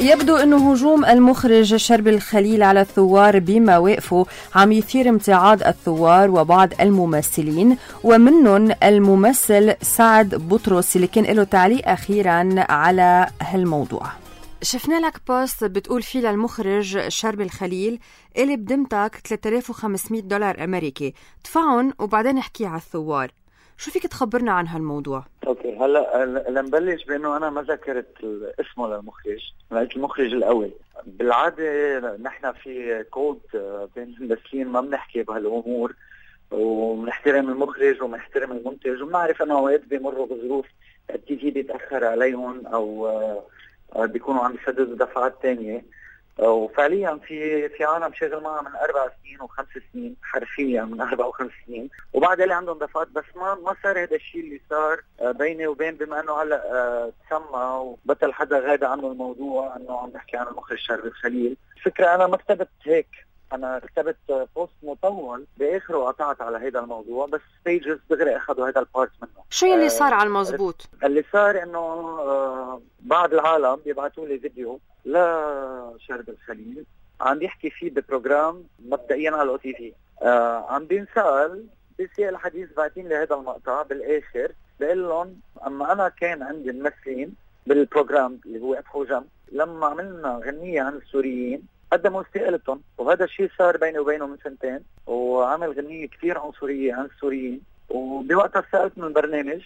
يبدو أنه هجوم المخرج شرب الخليل على الثوار بمواقفه عم يثير امتعاض الثوار وبعض الممثلين، ومنهم الممثل سعد بطرس اللي كان له تعليق أخيرا على هالموضوع. شفنا لك بوست بتقول فيه للمخرج شرب الخليل اللي بدمتك $3500 أمريكي دفعهم وبعدين احكي على الثوار. شو فيك تخبرنا عن هالموضوع؟ اوكي، هلا لنبلش بانه انا ما ذكرت اسمه للمخرج، لقيت المخرج الاول. بالعاده نحن في كود بين الممثلين ما بنحكي بهالامور، وبنحترم المخرج وبنحترم المنتج، وبنعرف انه اوقات بيمروا بظروف التي في بيتاخر عليهم او بيكونوا عم يسددوا دفعات ثانيه. وفعليا في عالم شغل معها من 4 سنين و5 سنين، حرفيا من 4 و5 سنين، وبعد اللي عندهم دفعات. بس ما صار هذا الشيء اللي صار بيني وبين، بما انه هلا تسمى وبطل حدا غايب عنه الموضوع، انه عم نحكي عن المخرج شرب الخليل. فكرة انا ما كتبت هيك، انا كتبت بوست مطول باخره وقطعت على هذا الموضوع، بس ستيجز دغري اخذوا هذا البارت منه. شو اللي صار على المضبوط؟ اللي صار انه بعض العالم بيبعتوا لي فيديو لشرب الخليل عم بيحكي فيه ببروجرام مبدئيا على الأو تي في، عم بينسأل بسياق الحديث، باعتين لي هذا المقطع بالاخر بقول لهم اما انا كان عندي ممثلين بالبروجرام اللي هو افخوجم، لما عملنا غنية عن السوريين قدموا استقالتهم، وهذا الشيء صار بيني وبينه من 2 سنين، وعمل غنية كثير عنصرية عن السوريين. وبوقتها سألت من البرنامج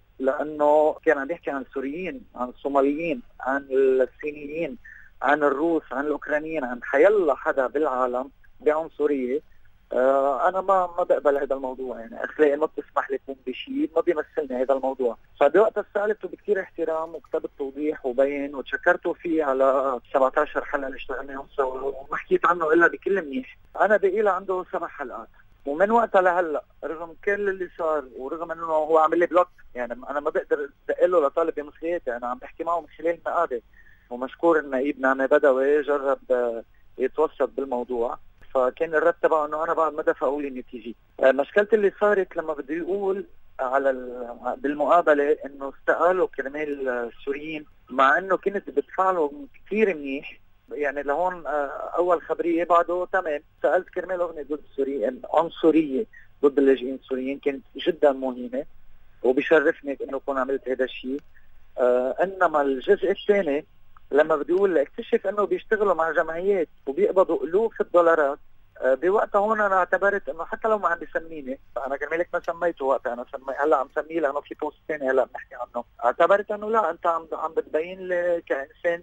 لأنه كان عم يحكي عن السوريين، عن الصوماليين، عن الصينيين، عن الروس، عن الأوكرانيين، عن حيلا حدا بالعالم بعنصرية. أنا ما بقبل هذا الموضوع، يعني أخلاقي ما بتسمح لي أكون بشيء ما بيمثلني هذا الموضوع. فبوقتها سألته بكثير احترام وكتبت توضيح وبين وتشكرته فيه على 17 حلقة اللي اشتغلناهم سوا، وما حكيت عنه إلا بكل منيح. أنا بقي له عنده 7 حلقات، ومن وقتها لهلا رغم كل اللي صار ورغم انه هو عامل لي بلوك، يعني انا ما بقدر ادقله لطالب بمسؤوليتي، انا عم بحكي معه من خلال المقابله، ومشكور النائب نعمة بدوي جرب يتوسط بالموضوع، فكان الرد تبعه انه انا بعد ما دفعوا لي نتيجه. مشكلة اللي صارت لما بده يقول على بالمقابله انه استقالوا كرمال السوريين، مع انه كنت بدفع له كثير منيح، يعني لهون اول خبريه بعده تمام. سالت كرمال اغنيه ضد السوريين، عنصريه ضد اللاجئين السوريين، كانت جدا مهمه وبشرفني انه اكون عملت هذا الشيء. انما الجزء الثاني لما بدي اقول اكتشف انه بيشتغلوا مع جمعيات وبيقبضوا الوف الدولارات، بوقتها هون انا اعتبرت انه حتى لو ما عم بيسميني، انا كرمالك ما سميته وقتها، انا هلا عم سميه لانه في بوست ثاني هلا بنحكي عنه. اعتبرت انه لا، انت عم بتبين لي كانسان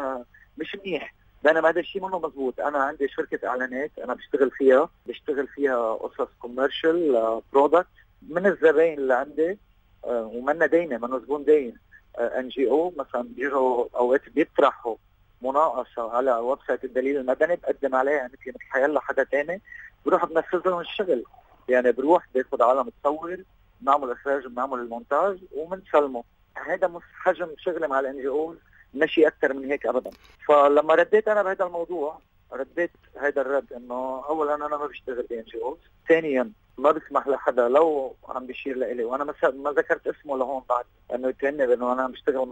مش منيح، بينما هذا الشيء منه مضبوط. انا عندي شركه اعلانات انا بشتغل فيها قصص كوميرشال برودكت من الزباين اللي عندي، ومنا داينه منه زبون داين. NGO مثلا بيجوا اوقات بيطرحوا مناقصه على ويب سايت الدليل المدني، بقدم عليها يعني مثل حيلا حدا ثاني، بروح بنفذ لهم الشغل، يعني بروح باخذ عالم تصور، بنعمل اخراج، بنعمل المونتاج وبنسلمه. هذا مش حجم شغلي مع الNGO، ماشي اكثر من هيك ابدا. فلما رديت انا بهذا الموضوع، رديت هذا الرد انه اولا انا ما بشتغل ب NGO، ثانيا ما بسمح لحدا لو عم بيشير لإلي، وانا ما ذكرت اسمه لهون بعد انه يتهمني بانه انا عم بشتغل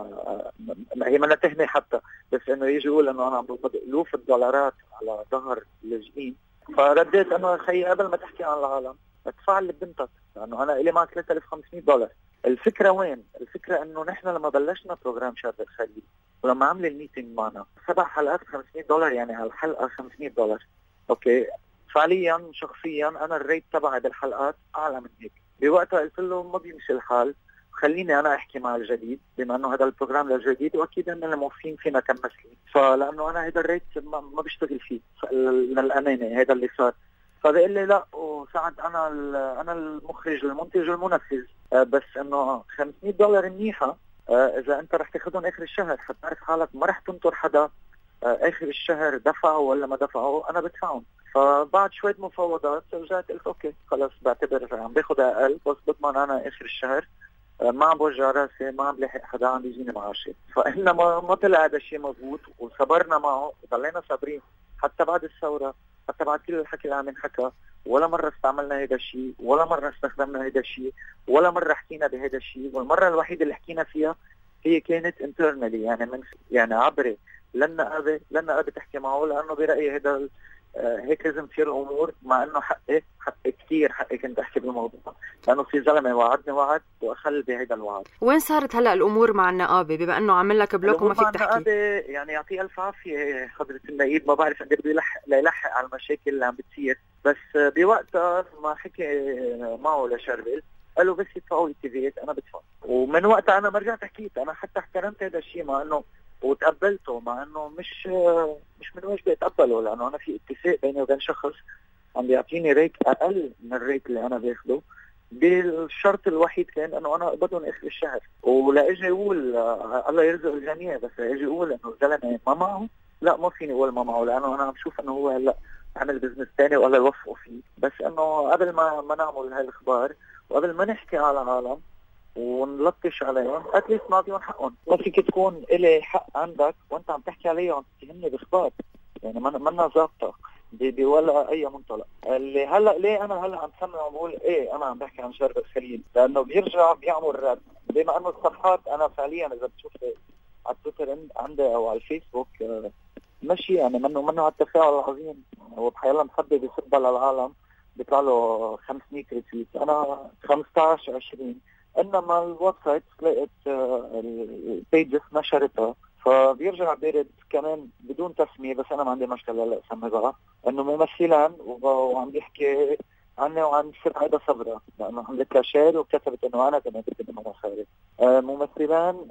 مع هي ما تهمه حتى، بس انه يجي يقول انه انا عم بقبض الوف الدولارات على ظهر اللاجئين. فرديت انه خيي قبل ما تحكي عن العالم ادفع لي بنتك، لانه انا الي معك $3500. الفكره وين؟ الفكره انه نحن لما بلشنا بروجرام شرب الخليل ولما عمل الميتنج معنا 7 حلقات $500، يعني على الحلقه $500. اوكي، فعليا شخصيا انا الريت تبعي بالحلقات اعلى من هيك. بوقتها قلت له ما بيمشي الحال، خليني انا احكي مع الجديد، بما انه هذا البروجرام للجديد واكيد ان الموظفين فينا كمثلين، فلانه انا هذا الريت ما بشتغل فيه للامانه. هذا اللي صار، فبقول لي لا وسعد انا المخرج المنتج المنفذ، بس انه $500 منيحه اذا انت رح تاخذهم اخر الشهر، حتعرف حالك ما رح تنطر حدا اخر الشهر دفعوا ولا ما دفعوا، انا بدفعهم. فبعد شوية مفاوضات رجعت قلت اوكي خلص بعتبر عم باخذ اقل، بس بضمن انا اخر الشهر ما عم بوجع راسي، ما عم بلاحق حدا عم بيجيني معاشي. فإحنا ما طلع هذا الشيء مضبوط، وصبرنا معه وضلينا صابرين حتى بعد الثورة، حتى بعد كل الحكي اللي عم ينحكى. ولا مرة استعملنا هذا الشيء، ولا مرة استخدمنا هذا الشيء، ولا مرة حكينا بهذا الشيء. والمرة الوحيدة اللي حكينا فيها هي كانت internally، يعني عبري لن ابي تحكي معه، لانه برايي هذا هيك لازم تصير الامور، مع انه حقي كثير حقي كنت احكي بالموضوع، لانه في زلمه وعدني وعد واخل بهذا الوعد. وين صارت هلا الامور مع النقابه بما انه عمل لك بلوك وما فيك تحكي؟ النقابه يعني يعطيه الف عافيه حضره النقيب، ما بعرف قد بده يلحق على المشاكل اللي عم بتصير، بس بوقتها ما حكي معه لشربل قال له بس يدفعوا التيفيات انا بدفع، ومن وقتها انا ما رجعت حكيت. انا حتى احترمت هذا الشيء مع انه وتقبلته، مع انه مش من واجبي اتقبله، لانه انا في اتفاق بيني وبين شخص عم بيعطيني ريت اقل من الريت اللي انا باخده، بالشرط الوحيد كان انه انا اقبضهم اخر الشهر. ولا اجي اقول الله يرزق الجميع، بس اجي اقول انه الزلمه ما معه، لا ما فيني اقول ما معه، لانه انا عم بشوف انه هو هلا عمل بزنس ثاني ولا يوفقوا فيه. بس انه قبل ما نعمل هاي الاخبار وقبل ما نحكي على العالم ونلطش عليهم، اتليست نعطيهم حقهم. ما فيك تكون إلي حق عندك وانت عم تحكي عليهم تتهمني باخبار، يعني منا ظابطه ولا اي منطلق. اللي هلا ليه انا هلا عم سمع وبقول ايه انا عم بحكي عن شرب الخليل، لانه بيرجع بيعمل رد، بما انه الصفحات انا فعليا اذا بتشوف على تويتر عندي او على الفيسبوك ماشي، يعني منه على التفاعل العظيم. هو بحيالله مخبي بيسبها للعالم بيطلع له 500 ريتويت، انا 15 20، انما الويب سايت لقيت البيجز نشرتها، فبيرجع بيرد كمان بدون تسمية. بس انا ما عندي مشكلة هلا اسمي بقى انه ممثلا وعم بيحكي عني وعن ست عيدة صبرا، لانه عملت لها شير وكتبت انه انا كمان كنت من خارج ممثلان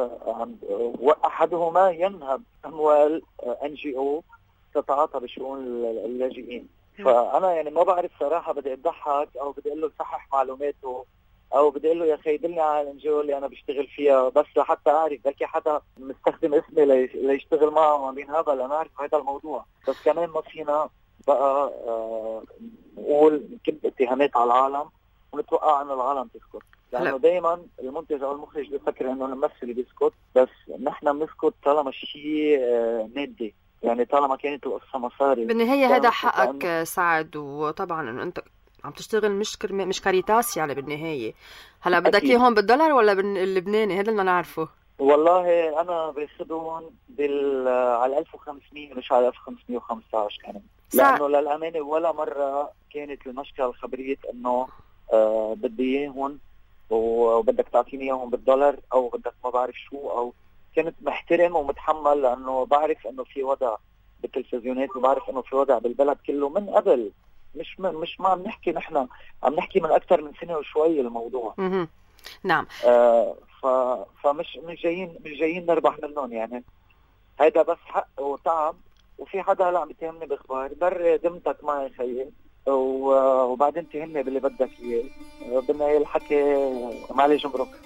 احدهما ينهب اموال NGO تتعاطى بشؤون اللاجئين. فانا يعني ما بعرف صراحة بدي اضحك او بدي اقول له صحح معلوماته او بدي اقول له يا اخي دلني على الانجو اللي انا بشتغل فيها، بس لحتى اعرف بلكي حدا مستخدم اسمي ليشتغل معه وعم ينهبل، انا اعرف هذا الموضوع. بس كمان ما فينا بقى نقول نكب اتهامات على العالم ونتوقع ان العالم تسكت، لانه دائما المنتج او المخرج بيفكر انه الممثل بيسكت، بس نحن بنسكت طالما شيء مادي، يعني طالما كانت القصه مصاري. بالنهايه هذا حقك سعد، وطبعا انه انت عم تشتغل مش كاريتاس يعني بالنهاية. هلا بدك اياهم بالدولار ولا باللبناني؟ هذا اللي بدنا نعرفه. والله انا باخذهم على 1500 مش على 1515 كمان، لانه للامانه ولا مره كانت المشكله خبريه انه بدي اياهم وبدك تعطيني اياهم بالدولار او بدك ما بعرف شو، او كنت محترم ومتحمل، لانه بعرف انه في وضع بالتلفزيونات وبعرف انه في وضع بالبلد كله من قبل، مش ما عم نحكي، نحن عم نحكي من اكثر من سنه وشوي الموضوع. نعم. فمش جايين نربح منهم، يعني هيدا بس حق وتعب. وفي حدا هلا عم يتهمني باخبار، بر دمتك معي خيي وبعدين تهمني باللي بدك اياه، بالنهايه الحكي معلش مبروك.